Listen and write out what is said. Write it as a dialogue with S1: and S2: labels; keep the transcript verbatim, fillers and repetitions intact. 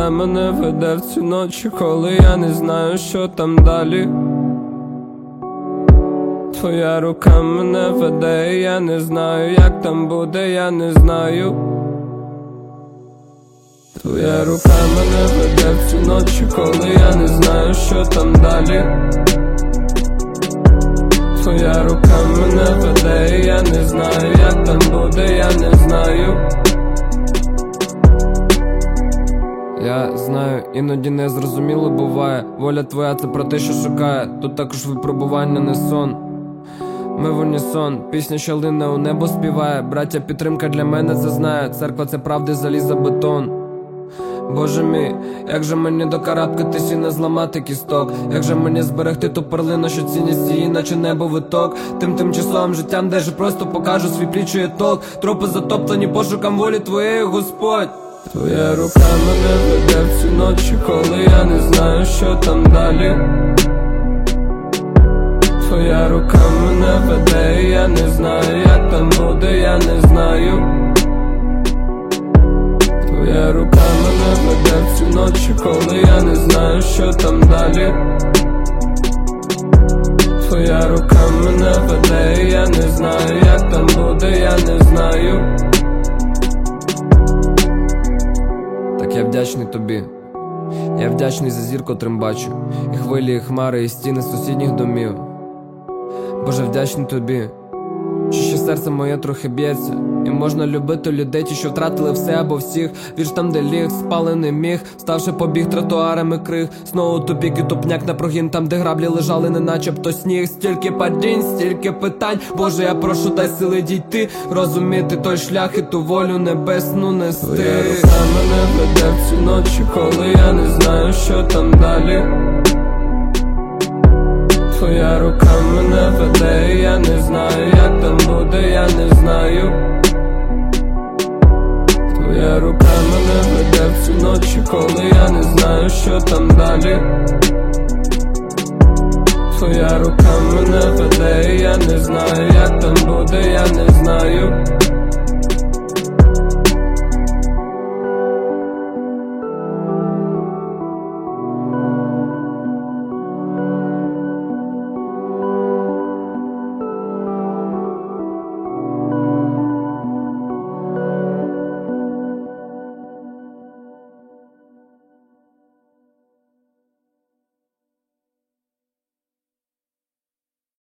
S1: рука мене веде в ці ночі, коли я не знаю, що там далі. Твоя рука мене веде, і я не знаю, як там буде, я не знаю. Твоя рука мене веде в ці ночі, коли я не знаю, що там далі. Твоя рука мене веде, і я не знаю, як там буде, я не знаю. Я знаю, іноді незрозуміло буває. Воля твоя — це про те, що шукає. Тут також випробування, не сон. Ми в унісон, пісня, що лине у небо, співає. Браття, підтримка для мене це знає. Церква — це правди, залізобетон. Боже мій, як же мені докарабкатись і не зламати кісток? Як же мені зберегти ту перлину, що цінність її, наче небо виток? Тим тимчасовим життям, де же просто покажу свій плічує толк. Тропи затоплені пошукам волі твоєї, Господь. Твоя рука мене веде в ці ночі, коли я не знаю, що там далі. Твоя рука мене веде, і я не знаю, як там буде, я не знаю. Твоя рука мене веде в ці ночі, коли я не знаю, що там далі. Твоя рука мене веде, і я не знаю, як там буде, я не знаю. Так я вдячний тобі. Я вдячний за зір, котрим бачу. І хвилі, і хмари, і стіни сусідніх домів. Боже, вдячний тобі, що ще серце моє трохи б'ється. І можна любити людей, ті, що втратили все або всіх. Вірш там, де ліг, спали не міг, ставши побіг тротуарами криг. Знову тупік і тупняк на прогін, там, де граблі лежали, не начебто сніг. Стільки падінь, стільки питань, Боже, я прошу, дай сили дійти, розуміти той шлях і ту волю небесну нести. Твоя рука мене веде в ці ночі, коли я не знаю, що там далі. Твоя рука мене веде, і я не знаю, як там буде, я не знаю. Твоя рука мене веде в ці ночі, коли я не знаю, що там далі. Твоя рука мене веде, і я не знаю, як там буде, я не знаю.